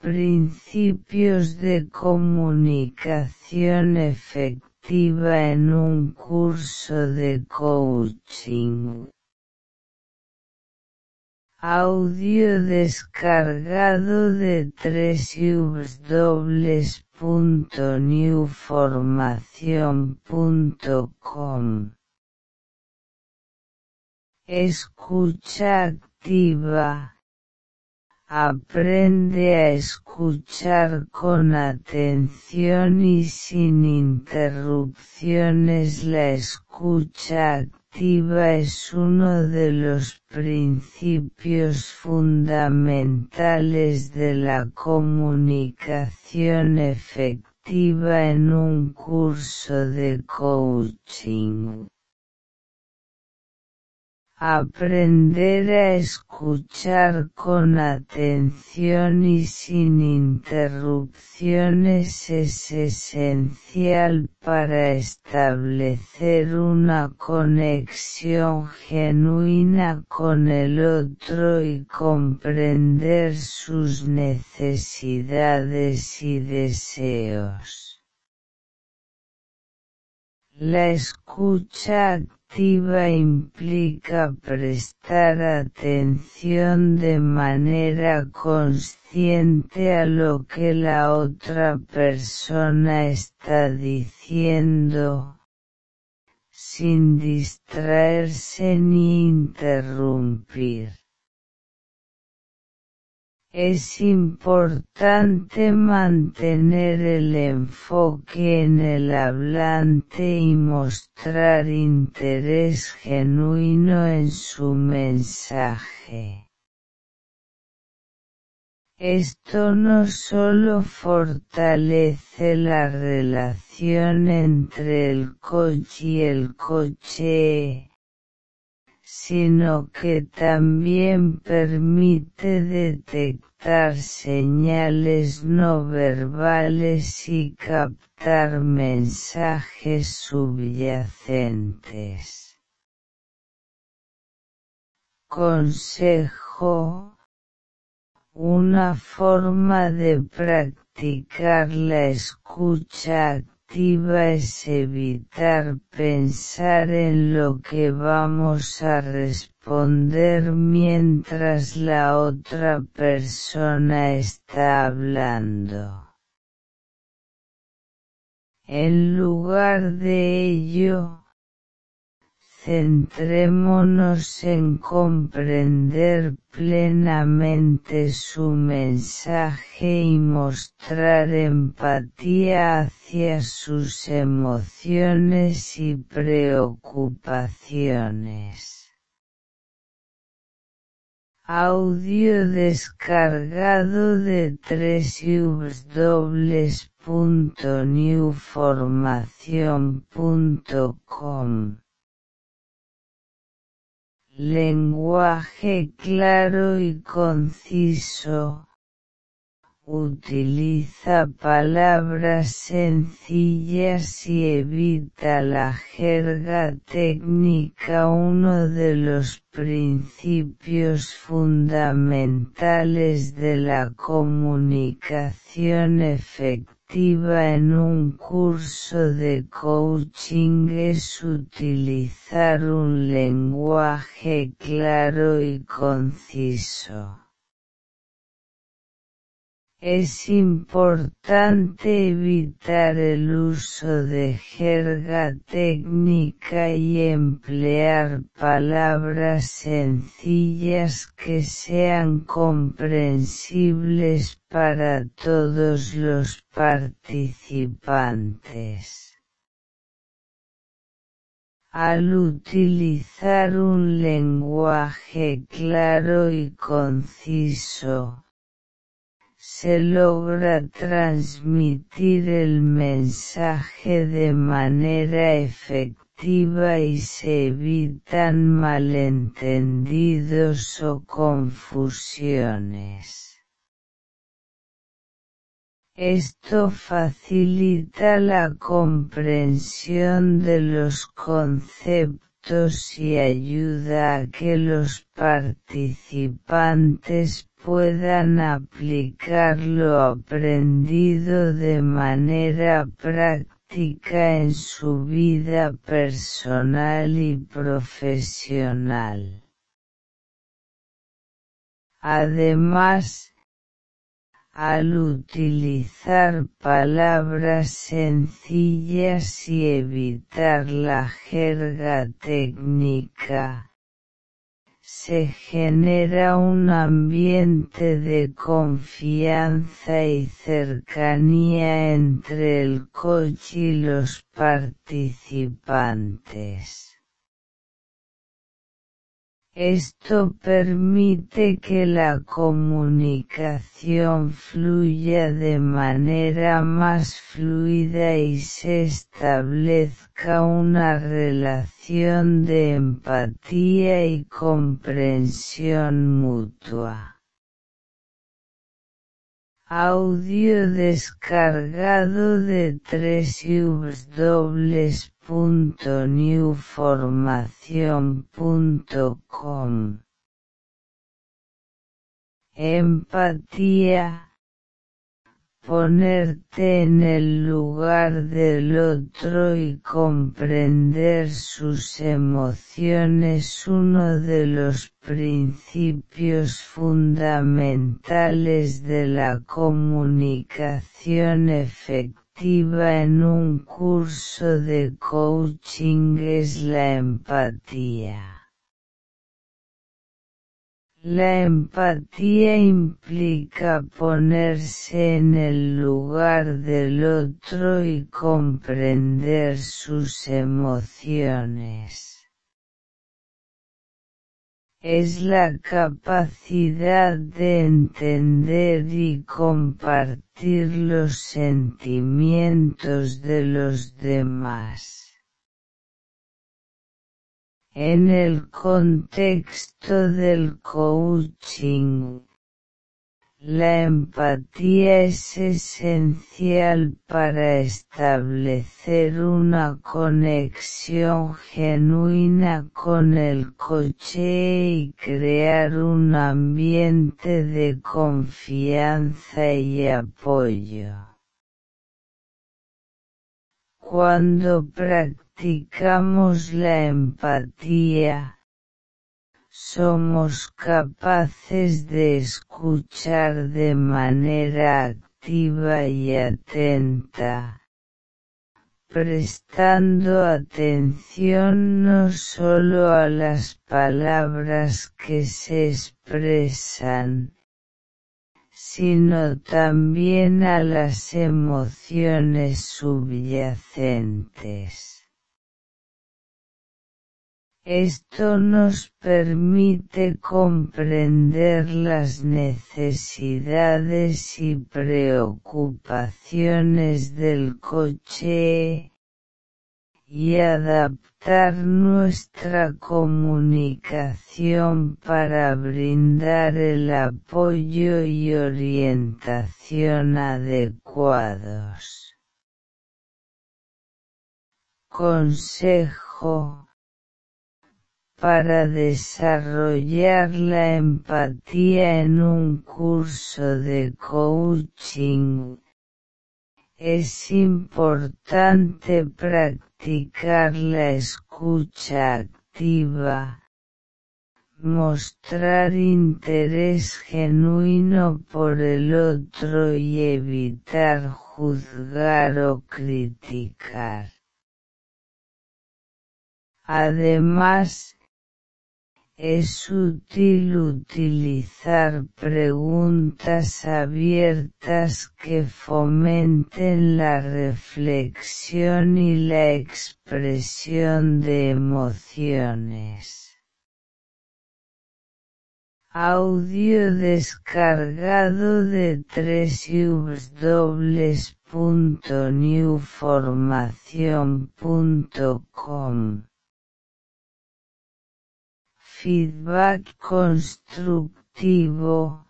principios de comunicación efectiva en un curso de coaching. Audio descargado de www.newformacion.com. Escucha activa. Aprende a escuchar con atención y sin interrupciones. La escucha activa es uno de los principios fundamentales de la comunicación efectiva en un curso de coaching. Aprender a escuchar con atención y sin interrupciones es esencial para establecer una conexión genuina con el otro y comprender sus necesidades y deseos. La escucha activa implica prestar atención de manera consciente a lo que la otra persona está diciendo, sin distraerse ni interrumpir. Es importante mantener el enfoque en el hablante y mostrar interés genuino en su mensaje. Esto no solo fortalece la relación entre el coach y el coachee, sino que también permite detectar señales no verbales y captar mensajes subyacentes. Consejo: una forma de practicar la escucha activa es evitar pensar en lo que vamos a responder mientras la otra persona está hablando. En lugar de ello, centrémonos en comprender plenamente su mensaje y mostrar empatía hacia sus emociones y preocupaciones. Audio descargado de www.newformacion.com. Lenguaje claro y conciso. Utiliza palabras sencillas y evita la jerga técnica. Uno de los principios fundamentales de la comunicación efectiva en un curso de coaching es utilizar un lenguaje claro y conciso. Es importante evitar el uso de jerga técnica y emplear palabras sencillas que sean comprensibles para todos los participantes. Al utilizar un lenguaje claro y conciso, se logra transmitir el mensaje de manera efectiva y se evitan malentendidos o confusiones. Esto facilita la comprensión de los conceptos y ayuda a que los participantes puedan aplicar lo aprendido de manera práctica en su vida personal y profesional. Además, al utilizar palabras sencillas y evitar la jerga técnica, se genera un ambiente de confianza y cercanía entre el coach y los participantes. Esto permite que la comunicación fluya de manera más fluida y se establezca una relación de empatía y comprensión mutua. Audio descargado de www.newformacion.com. Empatía. Ponerte en el lugar del otro y comprender sus emociones. Uno de los principios fundamentales de la comunicación efectiva en un curso de coaching es la empatía. La empatía implica ponerse en el lugar del otro y comprender sus emociones. Es la capacidad de entender y compartir los sentimientos de los demás. En el contexto del coaching, la empatía es esencial para establecer una conexión genuina con el coach y crear un ambiente de confianza y apoyo. Cuando practicamos la empatía, somos capaces de escuchar de manera activa y atenta, prestando atención no solo a las palabras que se expresan, sino también a las emociones subyacentes. Esto nos permite comprender las necesidades y preocupaciones del coach y adaptar nuestra comunicación para brindar el apoyo y orientación adecuados. Consejo: para desarrollar la empatía en un curso de coaching, es importante practicar la escucha activa, mostrar interés genuino por el otro y evitar juzgar o criticar. Además, es útil utilizar preguntas abiertas que fomenten la reflexión y la expresión de emociones. Audio descargado de www.newformacion.com. Feedback constructivo.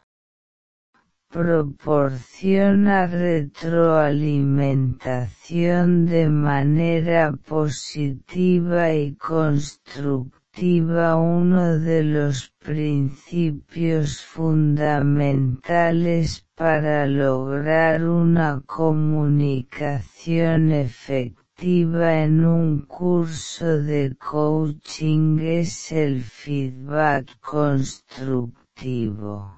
Proporciona retroalimentación de manera positiva y constructiva. uno de los principios fundamentales para lograr una comunicación efectiva en un curso de coaching es el feedback constructivo.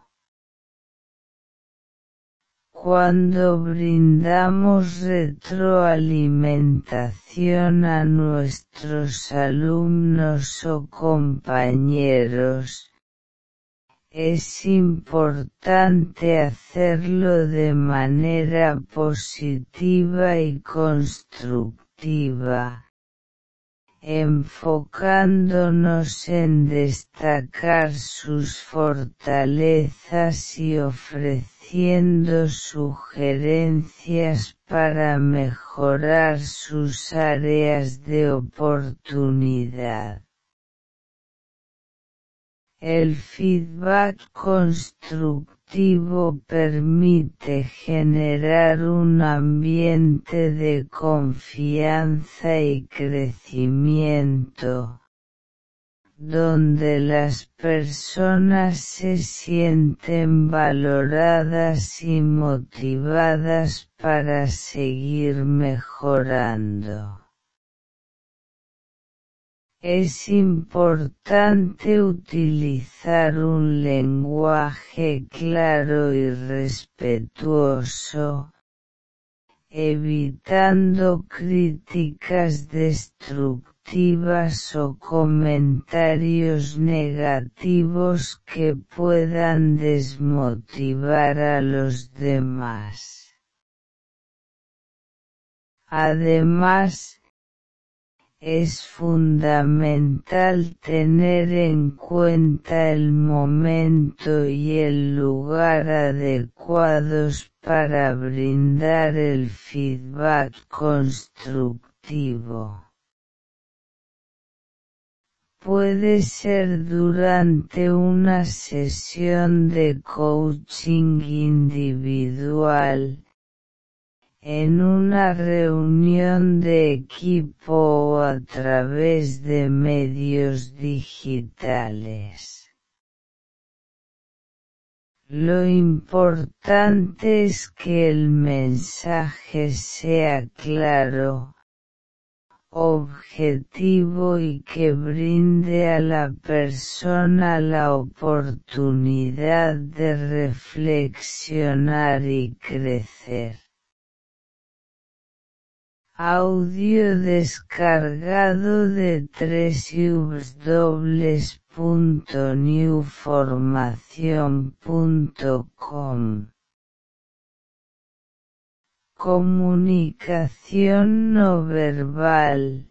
Cuando brindamos retroalimentación a nuestros alumnos o compañeros, es importante hacerlo de manera positiva y constructiva, enfocándonos en destacar sus fortalezas y ofreciendo sugerencias para mejorar sus áreas de oportunidad. El feedback constructivo permite generar un ambiente de confianza y crecimiento, donde las personas se sienten valoradas y motivadas para seguir mejorando. Es importante utilizar un lenguaje claro y respetuoso, evitando críticas destructivas o comentarios negativos que puedan desmotivar a los demás. Además, es fundamental tener en cuenta el momento y el lugar adecuados para brindar el feedback constructivo. Puede ser durante una sesión de coaching individual, en una reunión de equipo o a través de medios digitales. Lo importante es que el mensaje sea claro, objetivo y que brinde a la persona la oportunidad de reflexionar y crecer. Audio descargado de www.newformacion.com. Comunicación no verbal.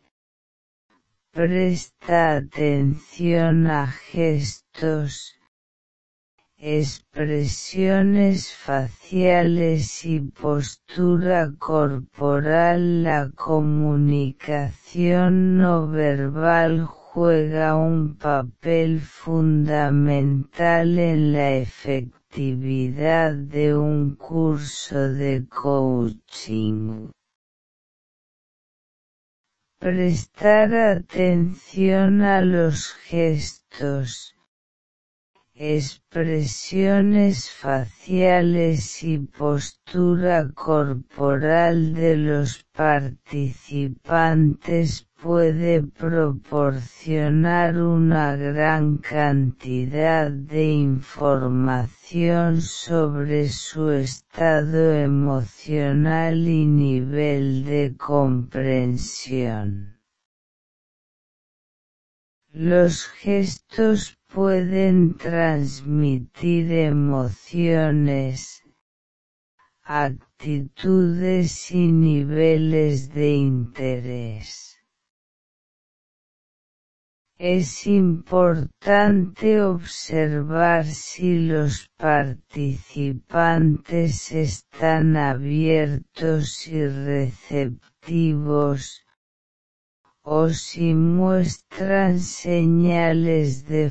Presta atención a gestos, expresiones faciales y postura corporal. La comunicación no verbal juega un papel fundamental en la efectividad de un curso de coaching. Prestar atención a los gestos, expresiones faciales y postura corporal de los participantes puede proporcionar una gran cantidad de información sobre su estado emocional y nivel de comprensión. Los gestos pueden transmitir emociones, actitudes y niveles de interés. Es importante observar si los participantes están abiertos y receptivos, o si muestran señales de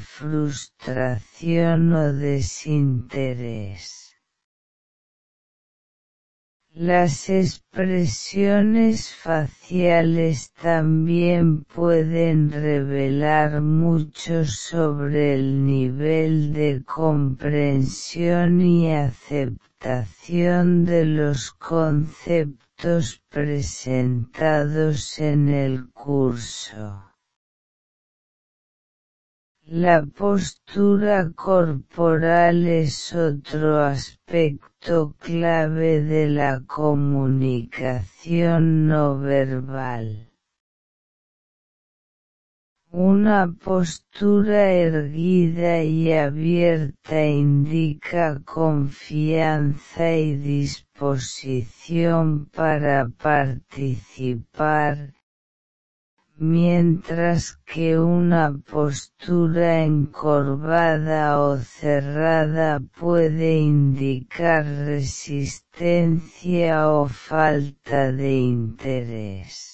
frustración o desinterés. Las expresiones faciales también pueden revelar mucho sobre el nivel de comprensión y aceptación de los conceptos presentados en el curso. La postura corporal es otro aspecto clave de la comunicación no verbal. Una postura erguida y abierta indica confianza y disposición para participar, mientras que una postura encorvada o cerrada puede indicar resistencia o falta de interés.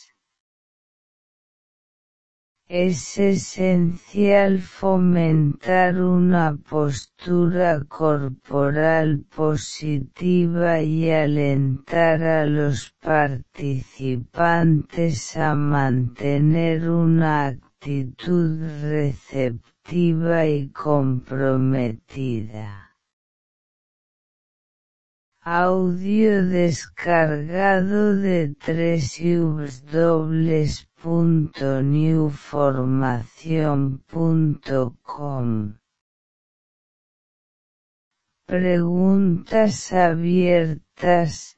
Es esencial fomentar una postura corporal positiva y alentar a los participantes a mantener una actitud receptiva y comprometida. Audio descargado de www.newformacion.com. Preguntas abiertas.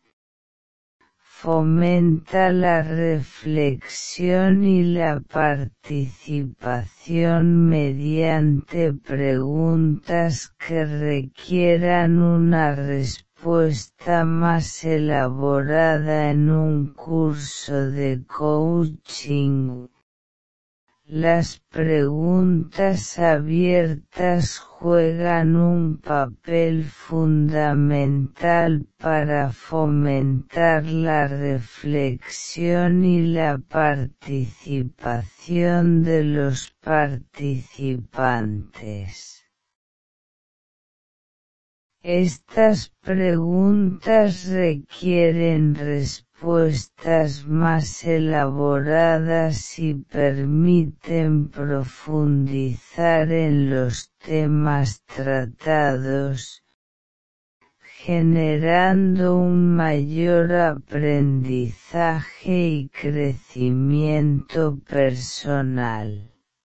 Fomenta la reflexión y la participación mediante preguntas que requieran una respuesta más elaborada en un curso de coaching. Las preguntas abiertas juegan un papel fundamental para fomentar la reflexión y la participación de los participantes. Estas preguntas requieren respuestas más elaboradas y permiten profundizar en los temas tratados, generando un mayor aprendizaje y crecimiento personal.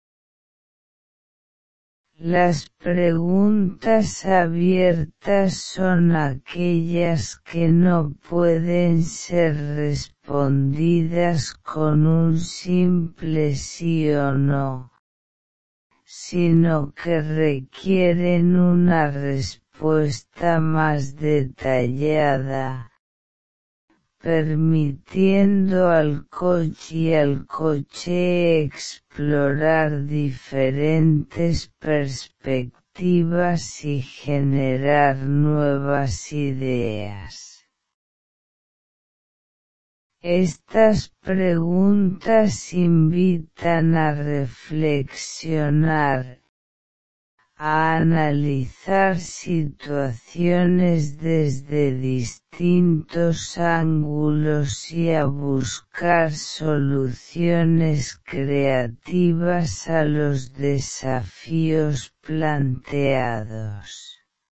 Las preguntas abiertas son aquellas que no pueden ser respondidas con un simple sí o no, sino que requieren una respuesta más detallada, permitiendo al coach y al coachee explorar diferentes perspectivas y generar nuevas ideas. Estas preguntas invitan a reflexionar, a analizar situaciones desde distintos ángulos y a buscar soluciones creativas a los desafíos planteados.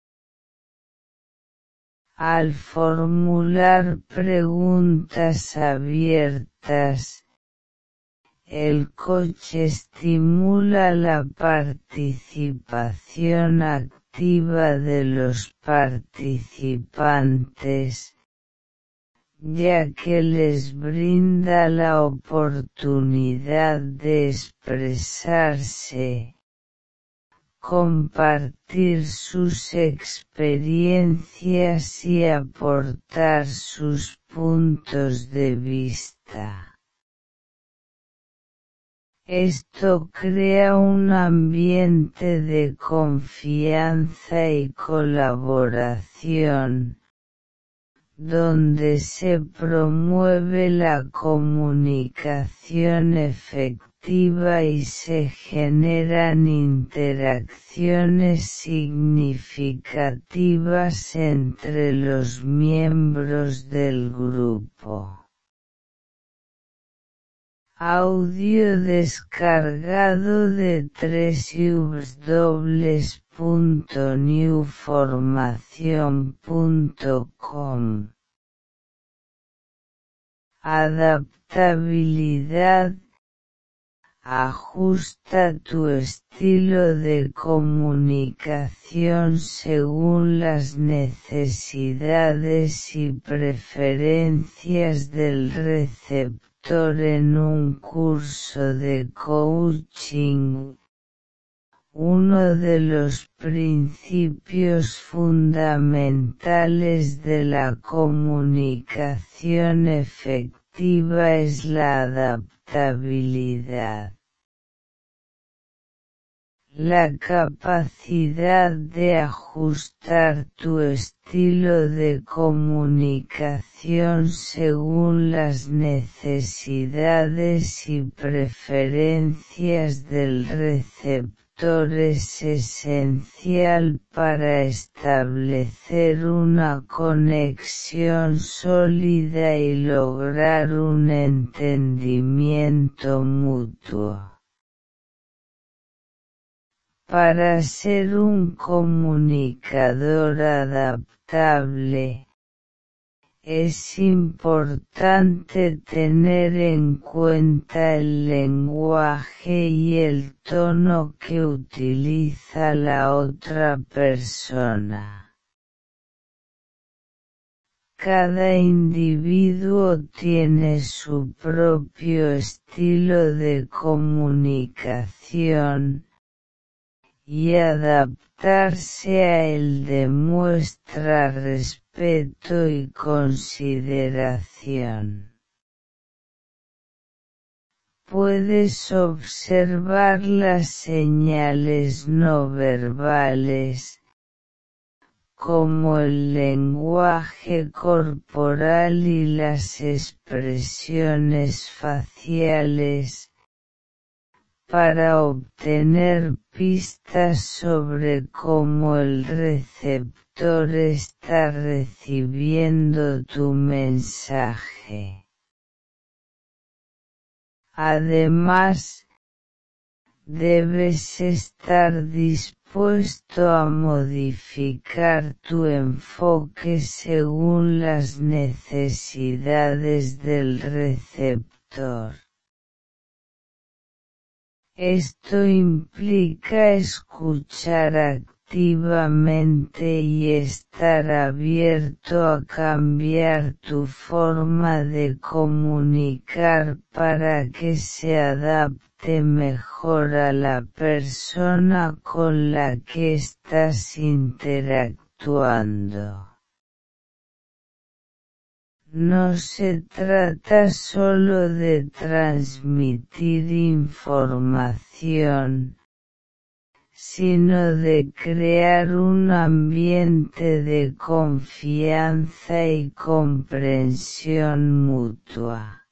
Al formular preguntas abiertas, el coach estimula la participación activa de los participantes, ya que les brinda la oportunidad de expresarse, compartir sus experiencias y aportar sus puntos de vista. Esto crea un ambiente de confianza y colaboración, donde se promueve la comunicación efectiva y se generan interacciones significativas entre los miembros del grupo. Audio descargado de www.newformacion.com. Adaptabilidad. Ajusta tu estilo de comunicación según las necesidades y preferencias del receptor en un curso de coaching. Uno de los principios fundamentales de la comunicación efectiva es la adaptabilidad. La capacidad de ajustar tu estilo de comunicación según las necesidades y preferencias del receptor es esencial para establecer una conexión sólida y lograr un entendimiento mutuo. Para ser un comunicador adaptable, es importante tener en cuenta el lenguaje y el tono que utiliza la otra persona. Cada individuo tiene su propio estilo de comunicación, y adaptarse a él demuestra respeto y consideración. Puedes observar las señales no verbales, como el lenguaje corporal y las expresiones faciales, para obtener pistas sobre cómo el receptor está recibiendo tu mensaje. Además, debes estar dispuesto a modificar tu enfoque según las necesidades del receptor. Esto implica escuchar activamente y estar abierto a cambiar tu forma de comunicar para que se adapte mejor a la persona con la que estás interactuando. No se trata solo de transmitir información, sino de crear un ambiente de confianza y comprensión mutua.